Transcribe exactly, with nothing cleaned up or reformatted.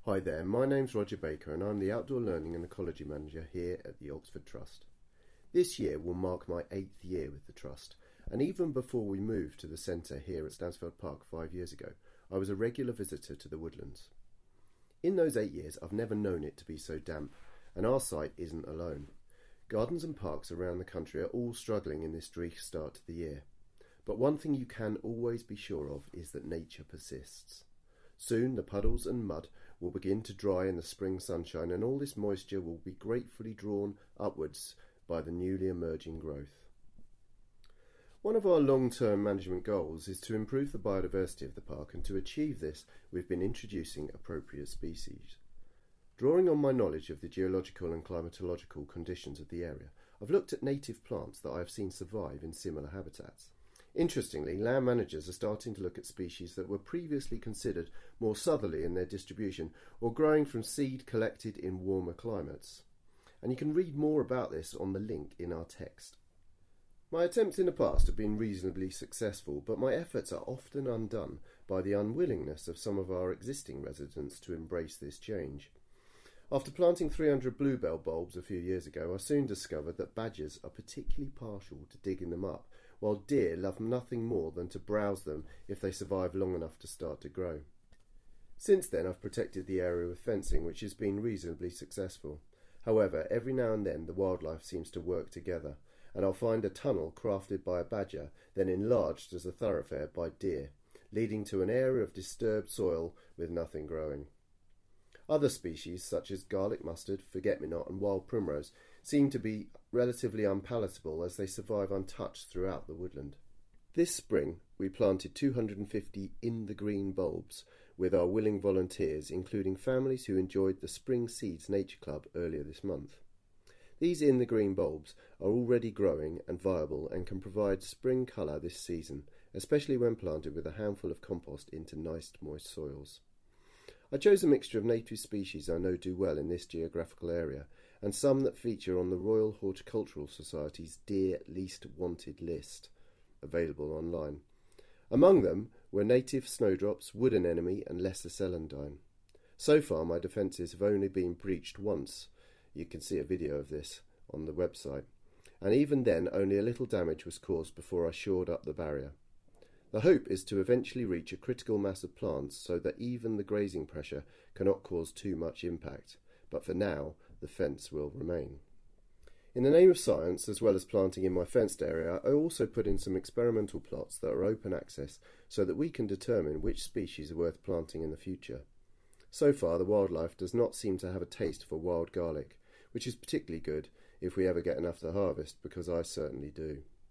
Hi there, my name's Roger Baker and I'm the Outdoor Learning and Ecology Manager here at the Oxford Trust. This year will mark my eighth year with the Trust, and even before we moved to the centre here at Stansfeld Park five years ago, I was a regular visitor to the woodlands. In those eight years I've never known it to be so damp, and our site isn't alone. Gardens and parks around the country are all struggling in this dreary start to the year. But one thing you can always be sure of is that nature persists. Soon the puddles and mud will begin to dry in the spring sunshine, and all this moisture will be gratefully drawn upwards by the newly emerging growth. One of our long-term management goals is to improve the biodiversity of the park, and to achieve this we've been introducing appropriate species. Drawing on my knowledge of the geological and climatological conditions of the area, I've looked at native plants that I have seen survive in similar habitats. Interestingly, land managers are starting to look at species that were previously considered more southerly in their distribution or growing from seed collected in warmer climates. And you can read more about this on the link in our text. My attempts in the past have been reasonably successful, but my efforts are often undone by the unwillingness of some of our existing residents to embrace this change. After planting three hundred bluebell bulbs a few years ago, I soon discovered that badgers are particularly partial to digging them up, while deer love nothing more than to browse them if they survive long enough to start to grow. Since then I've protected the area with fencing, which has been reasonably successful. However, every now and then the wildlife seems to work together, and I'll find a tunnel crafted by a badger, then enlarged as a thoroughfare by deer, leading to an area of disturbed soil with nothing growing. Other species, such as garlic mustard, forget-me-not and wild primrose, seem to be relatively unpalatable as they survive untouched throughout the woodland. This spring we planted two hundred fifty in the green bulbs with our willing volunteers, including families who enjoyed the Spring Seeds Nature Club earlier this month. These in the green bulbs are already growing and viable and can provide spring colour this season, especially when planted with a handful of compost into nice moist soils. I chose a mixture of native species I know do well in this geographical area, and some that feature on the Royal Horticultural Society's Deer Least Wanted list, available online. Among them were native snowdrops, wood anemone and lesser celandine. So far my defences have only been breached once. You can see a video of this on the website, and even then only a little damage was caused before I shored up the barrier. The hope is to eventually reach a critical mass of plants so that even the grazing pressure cannot cause too much impact, but for now the fence will remain. In the name of science, as well as planting in my fenced area, I also put in some experimental plots that are open access so that we can determine which species are worth planting in the future. So far the wildlife does not seem to have a taste for wild garlic, which is particularly good if we ever get enough to harvest, because I certainly do.